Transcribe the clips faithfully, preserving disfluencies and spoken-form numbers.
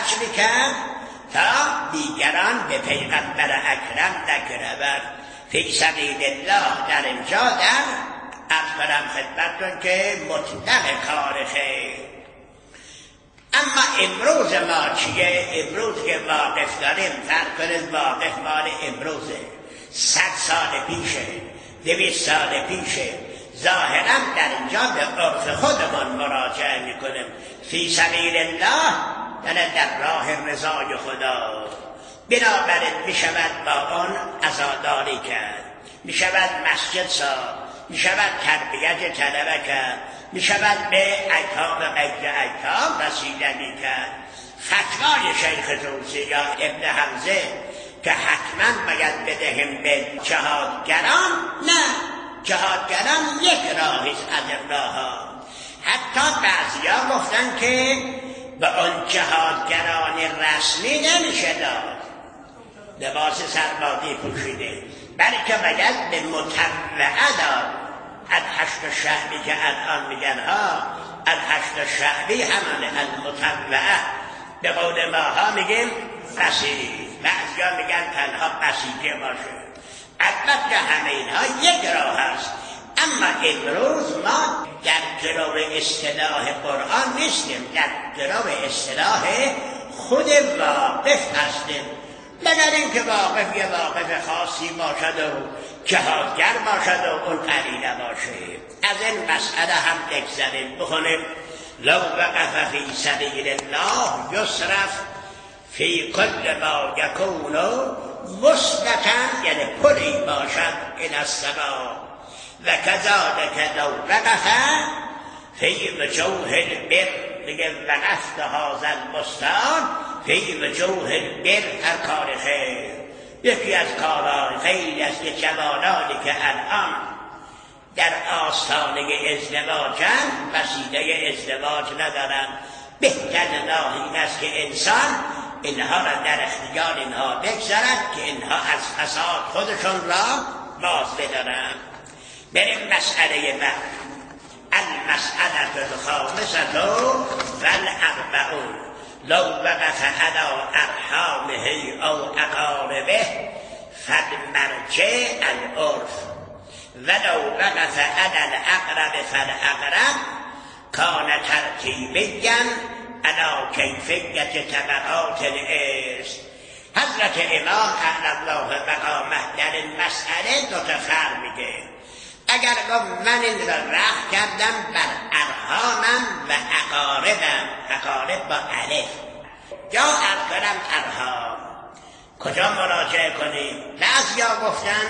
خرج میکرد تا دیگران به پیغمبر اکرم نگرود. فی سبیل الله در اینجا در عرض کنم خدمتتون که مطلق کار خیر. اما امروز ما چیه؟ امروز که واقف داریم، فرق کنید واقف مال امروزه، صد سال پیشه، دویست سال پیشه. ظاهرا در اینجا به عرف خودمان مراجعه میکنیم. فی سبیل الله یعنی در راه رضای خدا. بنابراین میشود با آن عزاداری کرد، میشود مسجد ساخت، میشود تربیت طلبه کرد، میشود به ایتام و غیر ایتام رسیدگی کرد. فتوای شیخ طوسی یا ابن حمزه که حتما باید بدهیم به جهادگران، نه، جهادگران یک راهی از راه ها. حتی بعضیا گفتن که به آن جهادگران رسمی نمیشه داد لباس سربازی پوشیده، بلکه باید به متبعه داد. از هشت شعبی که الان میگن ها، از هشت شعبی همان المتبعه. به قول ماها میگیم قصید، بعضیا میگن تنها قصیده باشه. البته همه اینها یک راه هست. اما امروز ما در گرو اصطلاح قرآن نیستیم، در گرو اصطلاح خود واقف هستیم. مگر اینکه واقف یه واقف خاصی باشد و جهادگر باشد و اون قرینه باشه. از این مسئله هم بگذریم بخونیم. لو وقف فی سبیل الله یصرف فی کل ما یکون مثبتا، یعنی پلی باشد الی السما. و کذالک لو وقف فی وجوه البر، میگه وقفت هذا البستان فی وجوه البر، هر کار خیر. یکی از کارهای خیلی است که جوانانی که الان در آستانه ازدواجن وسیله ازدواج ندارن، بهتر راه این است که انسان اینها را در اختیار اینها بگذارد که اینها از فساد خودشون را باز بدارن. بریم مسئله بعد. المسئله الخامسة والأربعون لو وقف على أرحامه أو أقاربه فالمرجع العرف ولو وقف على الأقرب فالأقرب كان ترتيبيا على كيفية طبقات الإرث. حضرت امام اعلی الله مقامه در این مسئله دو تا فرق میگه. اگر گفت من این را رخ کردم بر ارحامم و اقاربم، اقارب با الف، یا ارحام ارحام، کجا مراجعه کنیم؟ بعضیا گفتن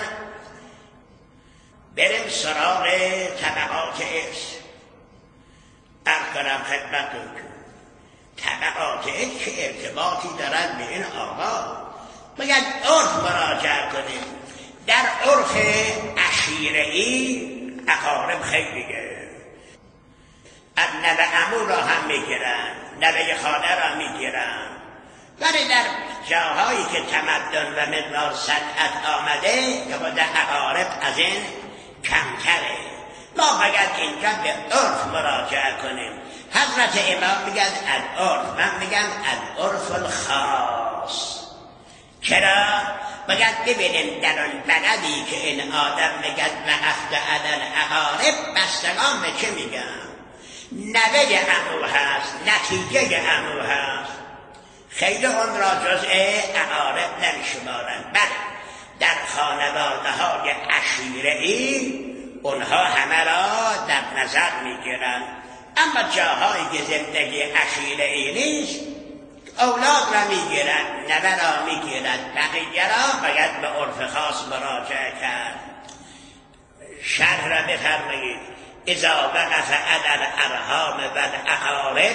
بریم سراغ طبقات ارث. ارحام خدمتون طبقات ارث چه ارتباطی دارد به این آقا؟ باید عرف مراجعه کنیم. در عرف عشیره‌ای اقارب خیلیه. از نوه عمو را هم میگیرن، نوه خاله را میگیرن، ولی در جاهایی که تمدن و مقدار صنعت آمده که با اقارب از این کمتره. ما باید اینجا به عرف مراجعه کنیم. حضرت امام میگن العرف، من میگم العرف الخاص. چرا؟ باید ببینیم در اون بلدی که این آدم میگن وقفت علی الاقارب بستگان به چه میگن؟ نوه عمو هست، نتیجه عمو هست، خیلی اون را جزء اقارب نمیشمارن. بله در خانواده های عشیره‌ای اونها همه را در نظر میگیرن. اما جاهایی که زندگی عشیره‌ای نیست اولاد را میگیرن، نوه را میگیرن، بقیه را باید به عرف خاص مراجعه کرد. شرح را بفرمایید. اذا وقف علی الارحام و الاقارب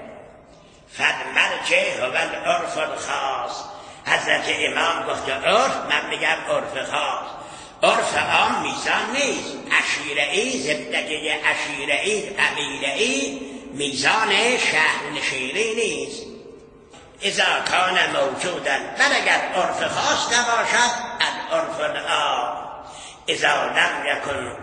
فالمرجع هو العرف الخاص. حضرت امام گفت عرف، من میگم عرف خاص. عرف عام میزان نیست. عشیره‌ای، زندگی عشیره‌ای، قبیله‌ای میزان شهرنشینی نیست. اذا کان موجودا، بل اگر عرف خاص نباشد العرف العام. اذا لم یکن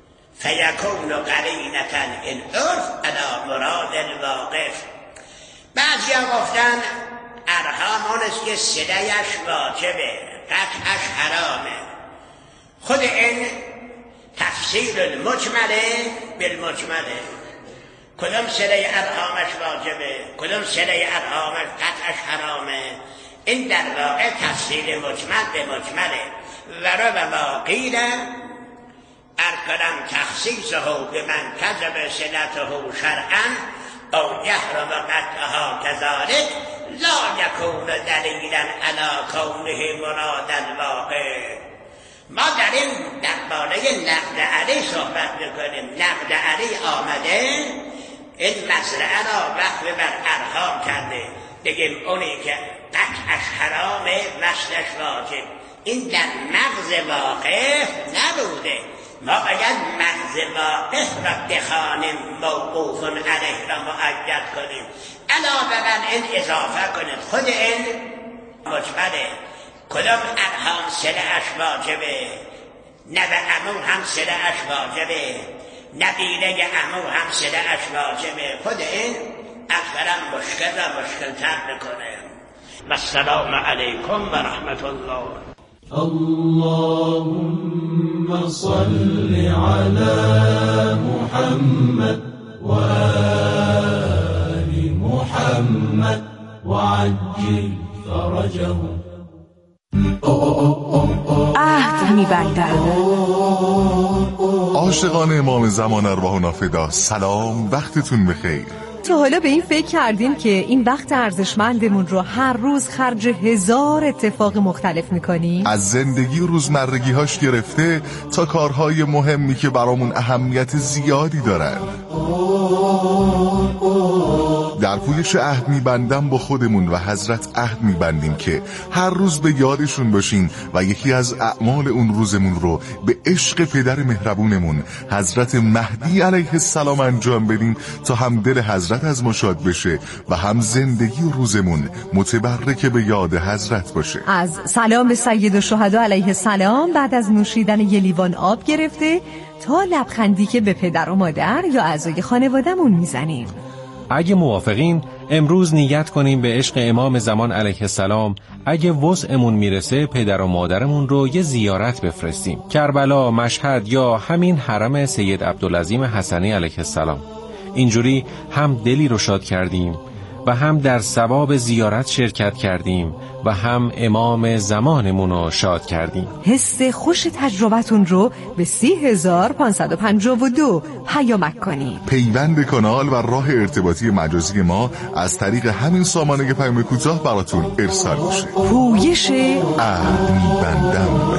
فیکون قرینة، این عرف علی مراد الواقف. بعضی ها گفتن ارحام اون است که صله‌اش واجبه، قطعش حرامه. خود این تفسیر المجمله بالمجمله، کدام صله ارحامش واجبه، کدام صله ارحامش قطعش حرامه، این در واقع تفسیر مجمل به مجمله. و رو ما قیل ارکنم تخصیصه به من کذب صلته شرعا او یحرم قطعها کذالک لا یکون دلیلا علی کونه مراد الواقع. ما در این درباره نقد علی صحبت میکنیم. نقد علی آمده این مسئله را وقف بر ارحام کرده، بگیم اونی که قطعش حرامه وصلش واجب. این در مغز واقع نبوده. ما باید مغز واقع را بخوانیم، موقوف علیه را مؤید کنیم، علاوه بر این اضافه کنیم. خود این مجمله. کدام ارحام صله‌اش واجبه، نه به عمو هم صله‌اش واجبه، نبیله عمو هم صله‌اش واجبه. خود این اکثرا مشکل را مشکل تر میکنه. و السلام علیکم و رحمت الله. اللهم صل على محمد وآل محمد وعجل فرجهم. عهد می‌بندم. عاشقان امام زمان ارواحنا فدا، سلام، وقتتون بخیر. تا حالا به این فکر کردین که این وقت ارزشمندمون رو هر روز خرج هزار اتفاق مختلف میکنیم؟ از زندگی و روزمرگی‌هاش گرفته تا کارهای مهمی که برامون اهمیت زیادی دارن. در پویش عهد میبندم با خودمون و حضرت عهد میبندیم که هر روز به یادشون باشیم و یکی از اعمال اون روزمون رو به عشق پدر مهربونمون حضرت مهدی علیه السلام انجام بدیم تا هم دل حضرت از ما شاد بشه و هم زندگی و روزمون متبرک به یاد حضرت باشه. از سلام به سید الشهدا علیه السلام بعد از نوشیدن یه لیوان آب گرفته تا لبخندی که به پدر و مادر یا اعضای خانواده‌مون میزنیم. اگه موافقین امروز نیت کنیم به عشق امام زمان علیه السلام اگه وسعمون میرسه پدر و مادرمون رو یه زیارت بفرستیم. کربلا، مشهد یا همین حرم سید عبدالعظیم حسنی علیه السلام. اینجوری هم دلی رو شاد کردیم و هم در ثواب زیارت شرکت کردیم و هم امام زمانمون رو شاد کردیم. حس خوش تجربتون رو به سی هزار پانصد و پنجاه و دو پیامک کنید. پیوند کانال و راه ارتباطی مجازی ما از طریق همین سامانه پیام کوتاه براتون ارسال میشه. پویش عهد می‌بندم.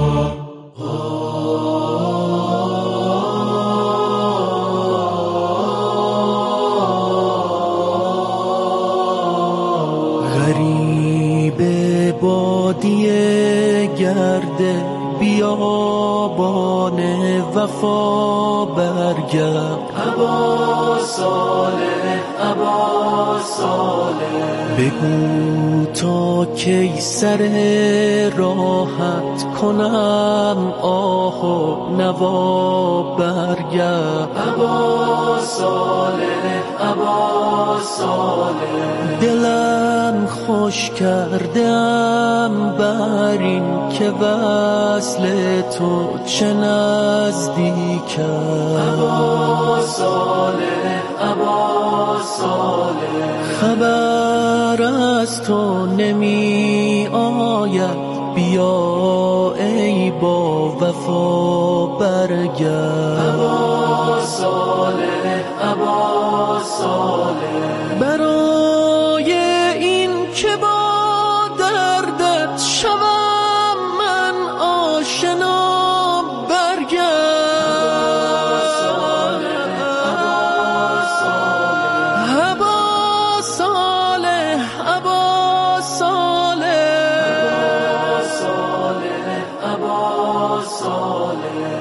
بادیه گرده بیابان وفا برگرد. ابا صالح ابا صالح بگو تا کی سر راحت کنم آه و نوا برگرد. ابا صالح ابا صالح دلم خوش کردم بر این که وصل تو چه نزدیک است. ابا صالح ابا صالح خبر از تو نمی آید بیا ای با وفا برگرد. ابا صالح ابا صالح برای این که با دردت شوم من آشنا برگرد. ابا صالح ابا صالح ابا صالح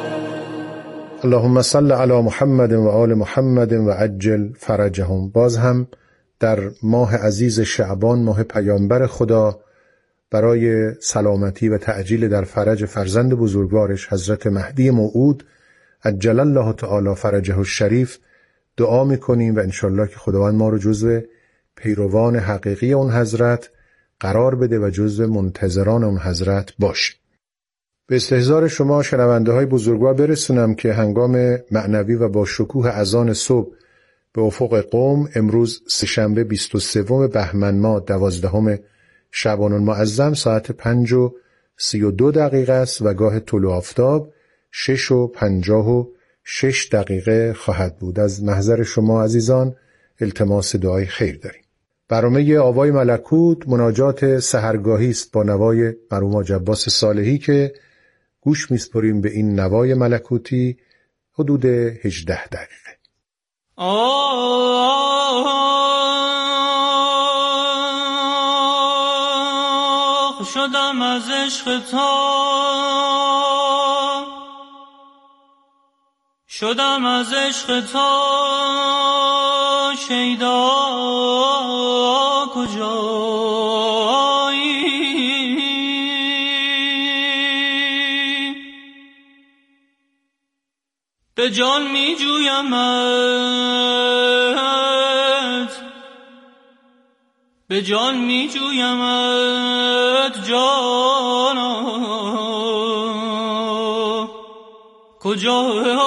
اللهم صل علی محمد و آل محمد و عجل فرجهم. باز هم در ماه عزیز شعبان، ماه پیامبر خدا، برای سلامتی و تعجیل در فرج فرزند بزرگوارش حضرت مهدی موعود عجل الله تعالی فرجه الشریف دعا میکنیم و انشالله که خداوند ما رو جزو پیروان حقیقی اون حضرت قرار بده و جزو منتظران اون حضرت باشه. به استحضار شما شنونده های بزرگوار برسونم که هنگام معنوی و با شکوه اذان صبح به افق قم امروز سه‌شنبه بیست و سوم بهمن ماه دوازدهم شعبان المعظم ساعت پنج و سی و دو دقیقه است و گاه طلوع آفتاب شش و پنجاه و شش دقیقه خواهد بود. از محضر شما عزیزان التماس دعای خیر داریم. برنامه آوای ملکوت مناجات سحرگاهی است با نوای مرحوم حاج عباس صالحی که گوش میسپاریم به این نوای ملکوتی حدود هجده دقیقه. آه شدم از عشق تا شدم از عشق تا شیدا کجایی به جان می جویمت به جان می جویمت جانا کجایی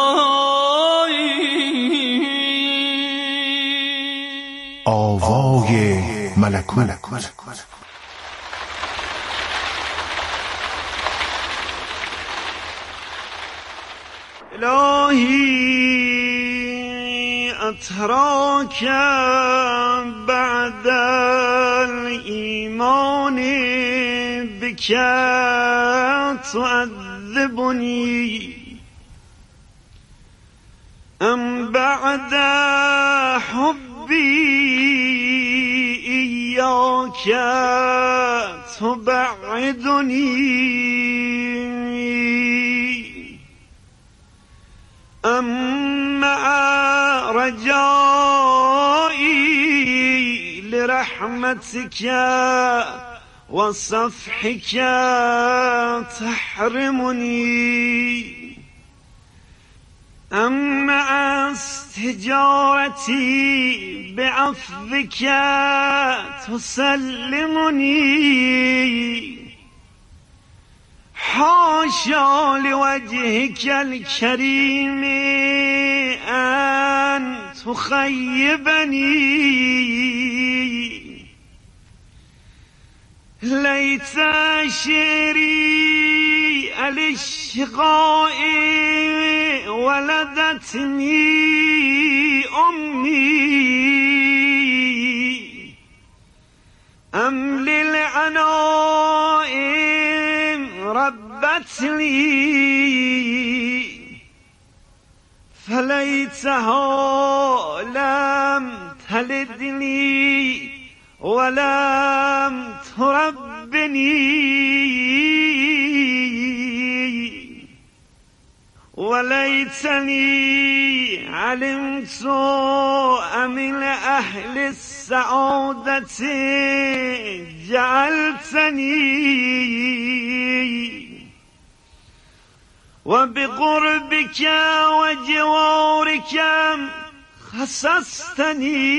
آوای ملکوت. الهی اتراک بعد الایمان بک تعذبنی ام بعد حبی ایاک تبعدنی ام مع رجائی لرحمتک و صفحک تحرمنی ام مع استجارتی بعفوک تسلمنی حاشا لوجهك الكريم أن تخيبني ليت شعري الاشقاء ولدتني أمي أم للعناء ربتني فليتها لم تلدني ولم تربني وليتني علمت من أهل السعادة جعلتني وبقربك وجوارك خصصتني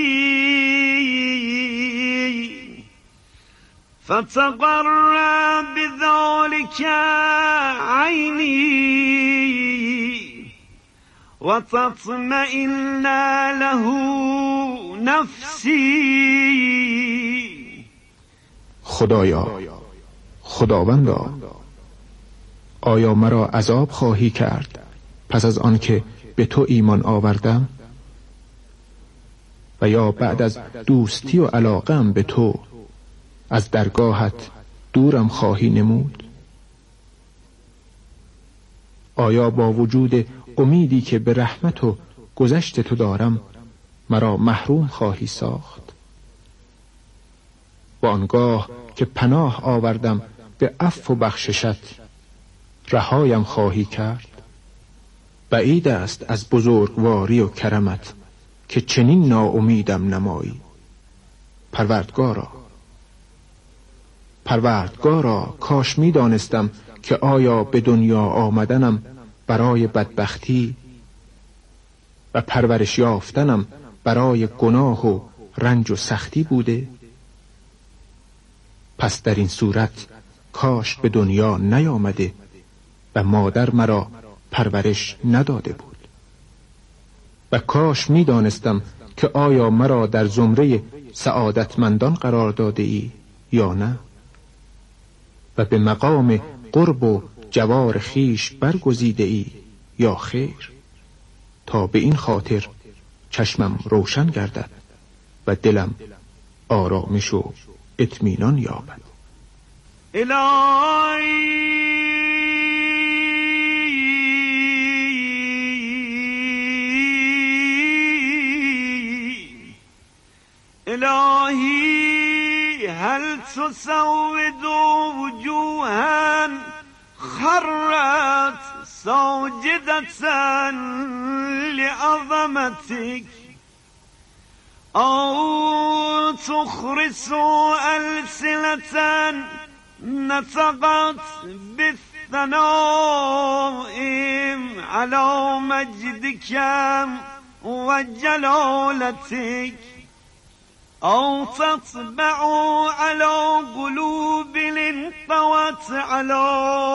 فتقر بذلك عيني وتطمئن له نفسي. خدایا، خداوندا، آیا مرا عذاب خواهی کرد پس از آنکه به تو ایمان آوردم و یا بعد از دوستی و علاقم به تو از درگاهت دورم خواهی نمود؟ آیا با وجود امیدی که به رحمت و گذشت تو دارم مرا محروم خواهی ساخت؟ و آنگاه که پناه آوردم به عفو و بخششت رهایم خواهی کرد؟ بعید است از بزرگواری و کرمت که چنین ناامیدم نمایی. پروردگارا پروردگارا کاش می دانستم که آیا به دنیا آمدنم برای بدبختی و پرورش یافتنم برای گناه و رنج و سختی بوده؟ پس در این صورت کاش به دنیا نیامده و مادر مرا پرورش نداده بود. و کاش می دانستم که آیا مرا در زمره سعادتمندان قرار داده ای یا نه، و به مقام قرب و جوار خیش برگزیده ای یا خیر، تا به این خاطر چشمم روشن گردد و دلم آرامش و اطمینان یابد. الهی الهی هل تسود وجوها خرت ساجدة لعظمتك أو تخرس ألسنة نطقت بالثناء على مجدك وجلالتك أو تطبع على قلوب انطوت على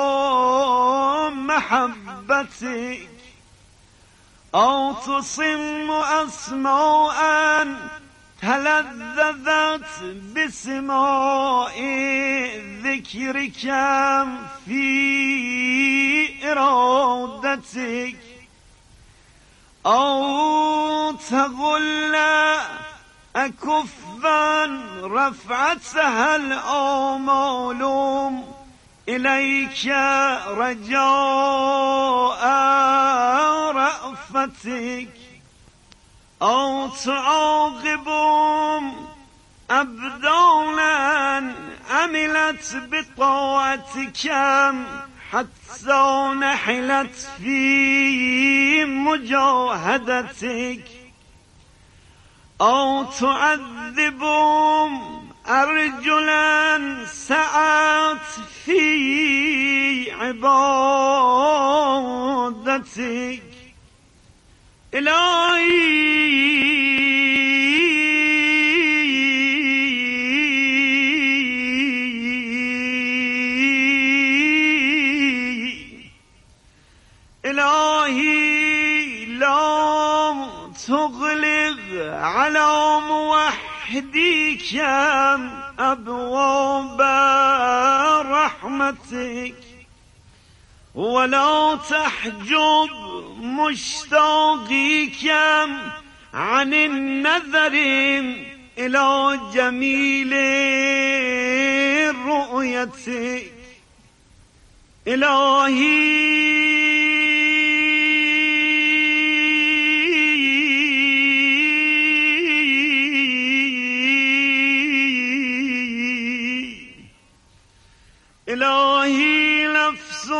محبتك أو تصم أسماء تلذذت بسماء ذكرك في إرادتك أو تغل أكفا رفعتها الآمال إليك رجاء رأفتك أو تعاقب أبدانا عملت بطاعتك حتى نحلت في مجاهدتك أو تعذب أرجلا سعت في عبادتك إلهي إلهي لا تغلق على موحديك أبواب رحمتك ولا تحجب مشتاقيك عن النظر إلى جميل رؤيتك إلهي إلهي نفس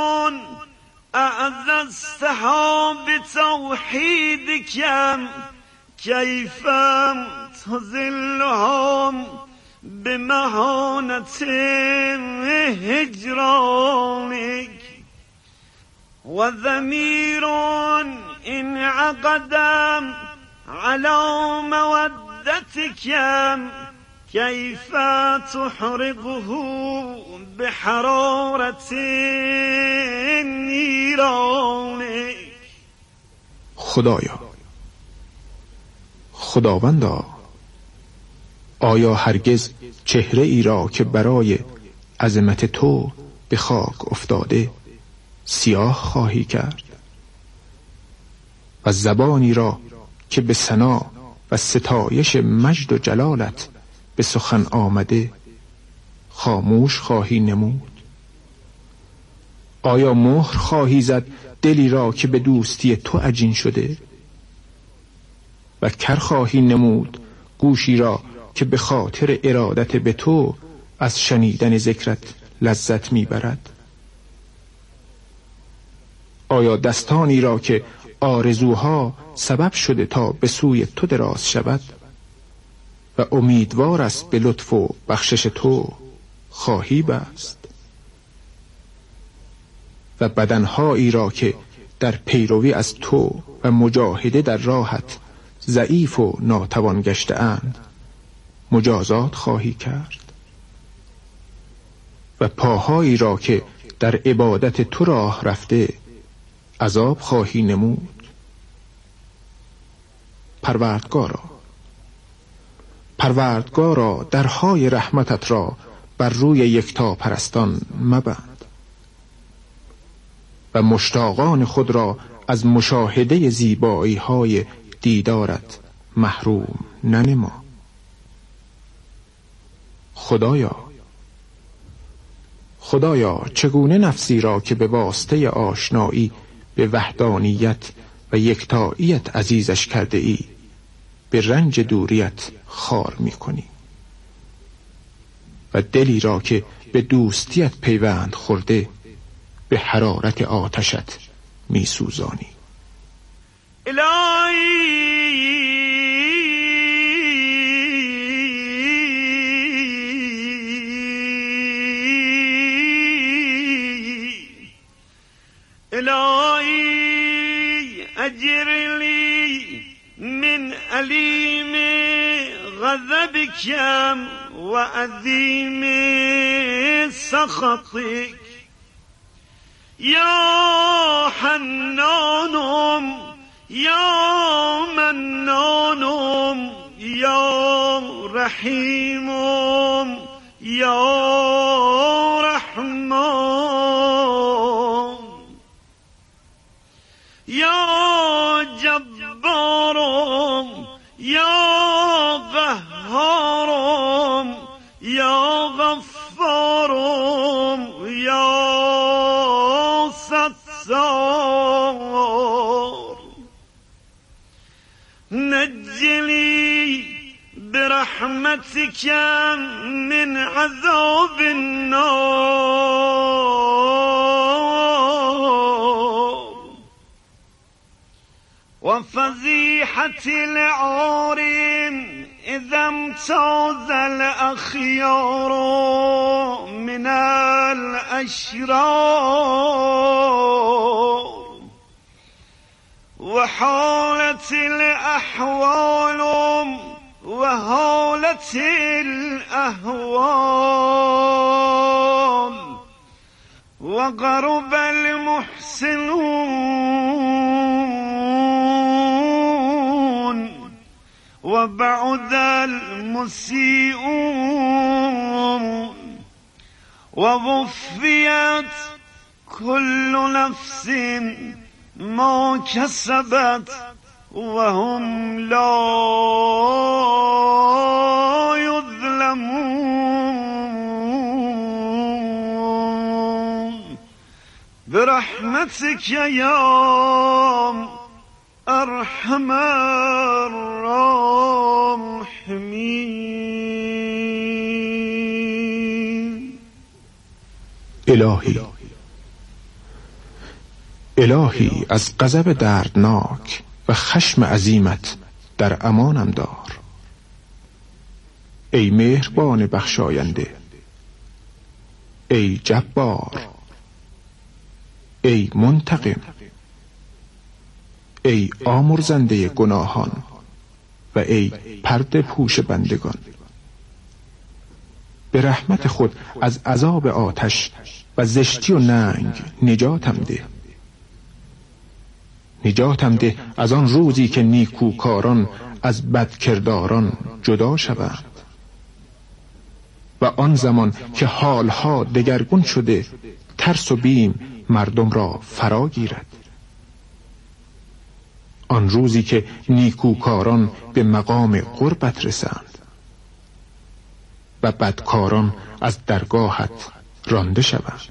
أعززتها بتوحيدك كيف تذلهم بمهانة هجرانك وضمير انعقد على مودتك كيف تحرقه بحرارة نيرانك. خدایا، خداوندا، آیا هرگز چهره ای را که برای عظمت تو به خاک افتاده سیاه خواهی کرد و زبانی را که به ثنا و ستایش مجد و جلالت به سخن آمده خاموش خواهی نمود؟ آیا مهر خواهی زد دلی را که به دوستی تو عجین شده و کر خواهی نمود گوشی را که به خاطر ارادت به تو از شنیدن ذکرت لذت میبرد؟ آیا دستانی را که آرزوها سبب شده تا به سوی تو دراز شود و امیدوار است به لطف و بخشش تو خواهی بست؟ و بدنهایی را که در پیروی از تو و مجاهده در راحت ضعیف و ناتوان گشته اند مجازات خواهی کرد و پاهایی را که در عبادت تو راه رفته عذاب خواهی نمود. پروردگارا پروردگارا درهای رحمتت را بر روی یکتا پرستان مبند و مشتاقان خود را از مشاهده زیبایی های دیدارت محروم ننما. خدایا خدایا چگونه نفسی را که به واسطه آشنایی به وحدانیت و یکتاییت عزیزش کرده ای به رنج دوریت خار می کنی و دلی را که به دوستیت پیوند خورده به حرارت آتشت می سوزانی. الهی الهی اجرلی من علیم غضبك و عظیم سخطك یا حنانم یا منانم یا رحیمم یا رحمان یا جبارم یا قهارم یا غفارم یا ستار نجلی برحمتك من عذاب النار وفضيحة العار إذا امتاز الأخيار من الأشرار وحالت الأحوال وحالت الأهوال وقرب المحسنون وبعد المسيئون ووفيت كل نفس ما كسبت وهم لا يظلمون برحمتك يا ارحم الراحمين. الهی الهی از غضب دردناک و خشم عظیمت در امانم دار. ای مهربان بخشاینده، ای جبار، ای منتقم، ای آمرزنده گناهان و ای پرده پوش بندگان. به رحمت خود از عذاب آتش و زشتی و ننگ نجاتم ده. نجاتم ده از آن روزی که نیکوکاران از بدکرداران جدا شوند و آن زمان که حالها دگرگون شده ترس و بیم مردم را فرا گیرد. آن روزی که نیکوکاران به مقام قربت رسند و بدکاران از درگاهت رانده شوند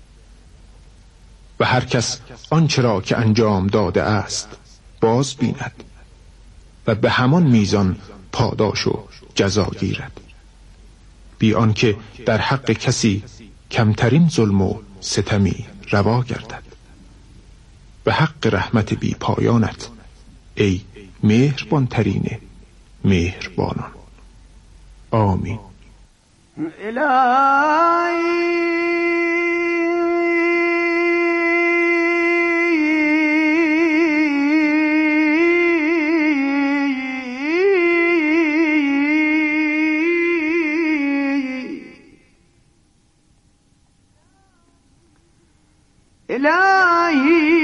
و هر کس آنچه را که انجام داده است باز بیند و به همان میزان پاداش و جزا گیرد، بی آنکه در حق کسی کمترین ظلم و ستمی روا گردد. به حق رحمت بی پایانت ای مهربان ترین مهربانان. آمین. الهی الهی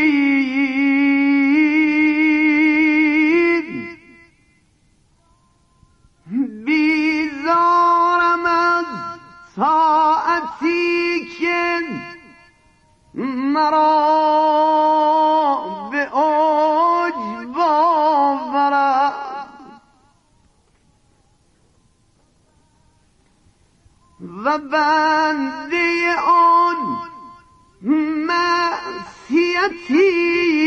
بیزارم از ساعتی که مرا به اوج باورد و بنده آن معصیتی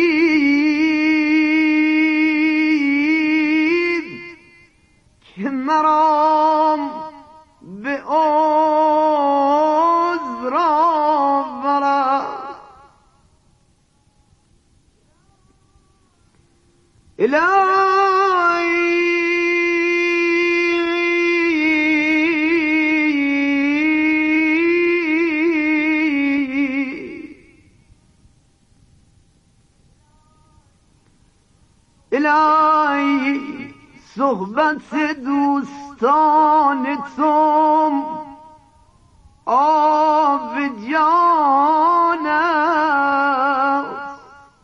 که مرا به عذر آورد الهی صحبت دوستان تو آب جان است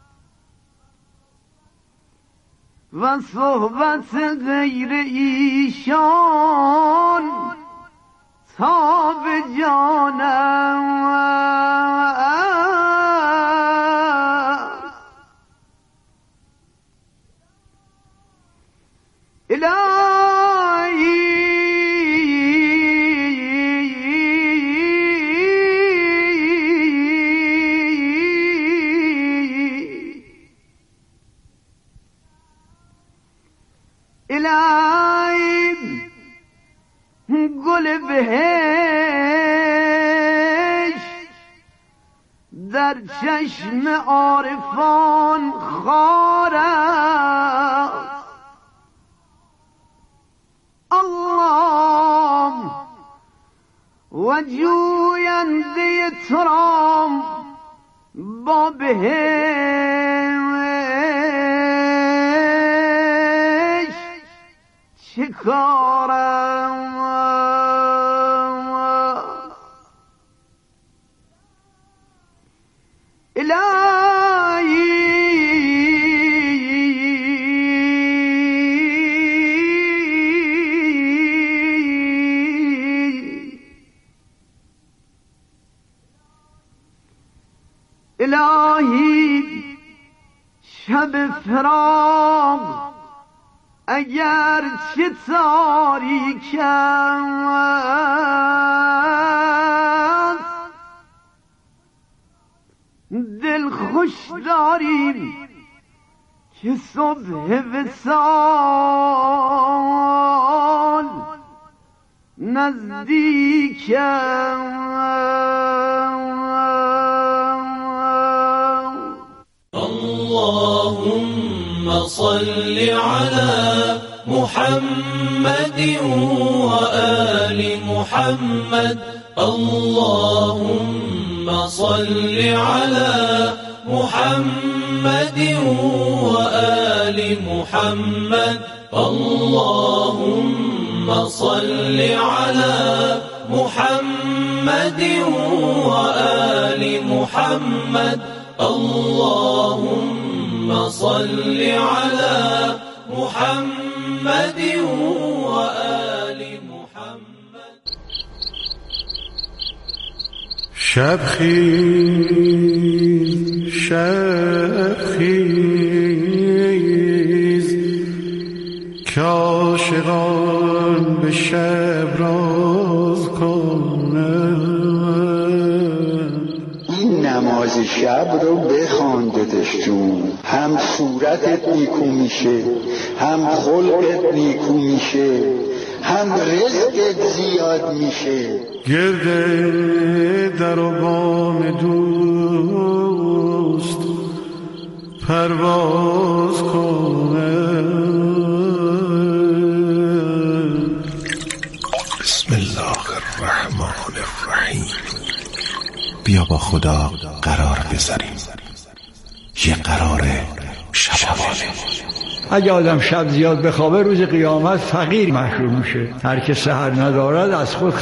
و صحبت غیر ایشان تاب جان است. الهی گل بهشت در چشم عارفان خار است. الله و جوینده تو را با بهشت چه کارم؟ الهی الهی شب فراق اگر چه تاریک است دل خوش داریم که صبح وصال نزدیک اللهم صل على محمد وآل محمد اللهم صل على محمد وآل محمد اللهم صل على محمد وآل محمد اللهم صل على محمد وآل محمد. شب خیز شب خیز که عاشقان به شب راز کنند. این نماز شب رو بخوان داداشجون، هم صورتت نیکو میشه، هم خلقت نیکو میشه، هم رزقت زیاد میشه. گرده در و بام دوست پرواز کنند. بسم الله الرحمن الرحیم. بیا با خدا قرار بذاریم، یه قرار شبانه. اگه آدم شب زیاد بخوابه روز قیامت فقیر محشور میشه. هر که سحر ندارد از خود